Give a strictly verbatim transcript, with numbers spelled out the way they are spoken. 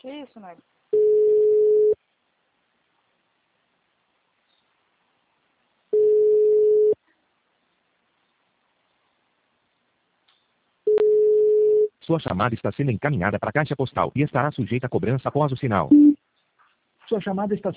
Que isso, nego? Sua chamada está sendo encaminhada para a caixa postal e estará sujeita a cobrança após o sinal. Sua chamada está